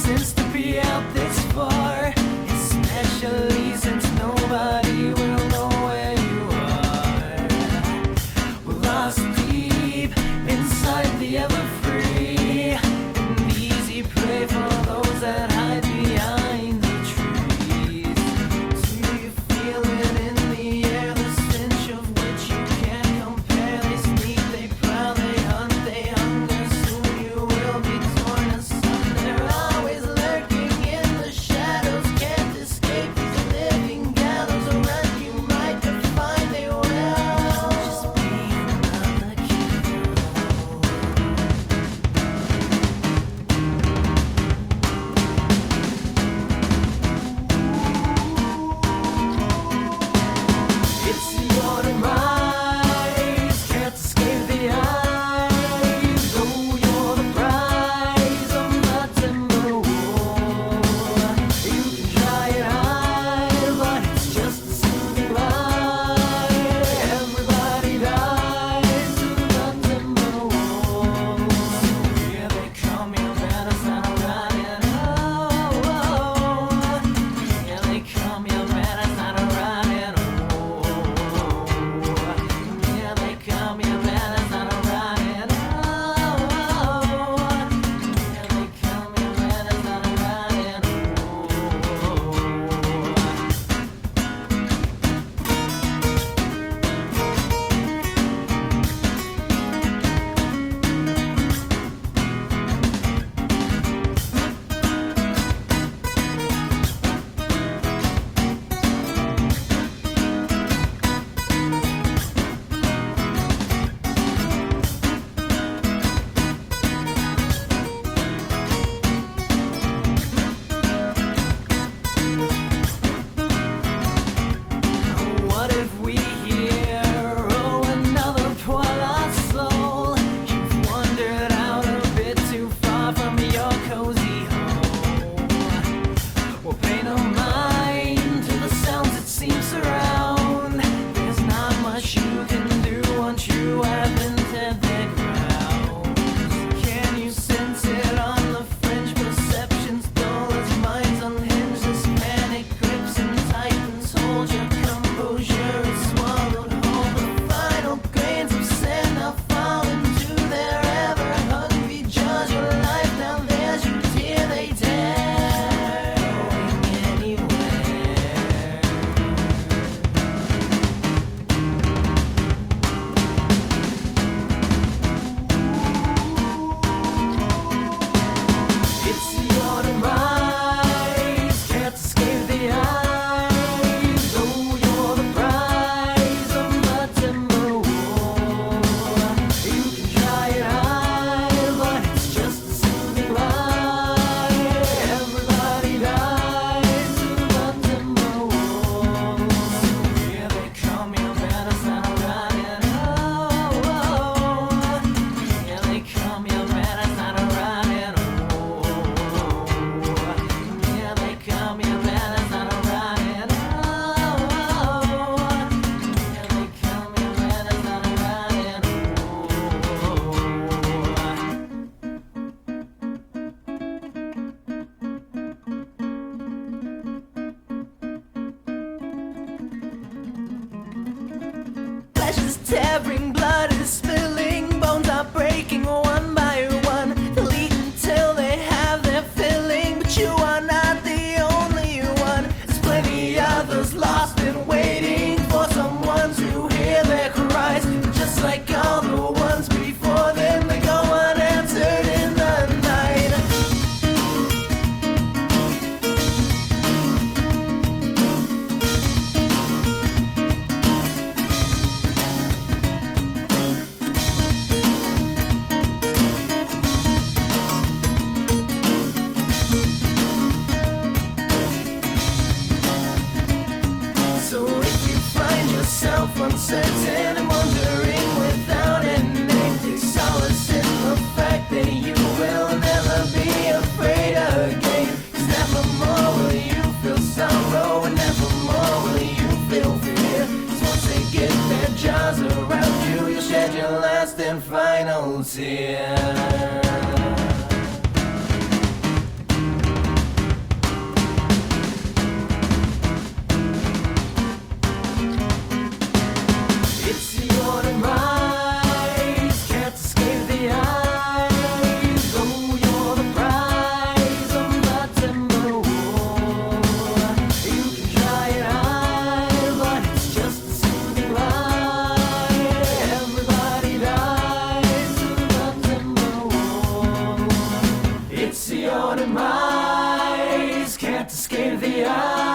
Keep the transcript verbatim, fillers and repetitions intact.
sense to be out this far, especially since nobody will know where you are. We're lost deep inside the ever-free, an easy prey for those that hide behind the trees. Do you feel it in the air, the stench of which you can't compare? They sneak, they prowl, they hunt, they hunger. Soon you will be torn asunder. Always lurking in the shadows, can't escape these living gallows. Around you might define they will just be another kill. It's your demise, can't escape the eyes. Though you're the prize of the timber war, you can try and hide, but it's just a sinking lie. Everybody dies in the timber war. So here they come, you better start running. Oh, oh, here they come, you better start running. Oh, here they come, you better start running. Oh, here they come, you better start running. What if we hear, oh, another poor lost soul? You've wandered out a bit too far from your cozy home. Well, pay no mind to the sounds that seem surround. There's not much you can do once you have entered their grounds. Can you sense it on the fringe? Perceptions dull as minds unhinged. This panic grips and tightens. Hold your composure, it's swallowed whole. The final grains of sand now fall into their ever-hungry jaws. Your life now there's you tear, they tear, going anywhere. It's your demise, can't escape the eyes. Though you're the prize of the timber war, you can try and hide, but it's just a sinking lie. Everybody dies in the timber war. So here they come, you better start running. Oh, oh, here they come, you better start running. Oh, here they come, you better start running. Oh, here they come, you better start running. Flesh is tearing, blood is spilling, bones are breaking one by one. They'll eat until they have their filling, but you are not the only one. There's plenty others lost and waiting for someone to hear their cries. Just like all the ones before them, they go unanswered in the night. Maria.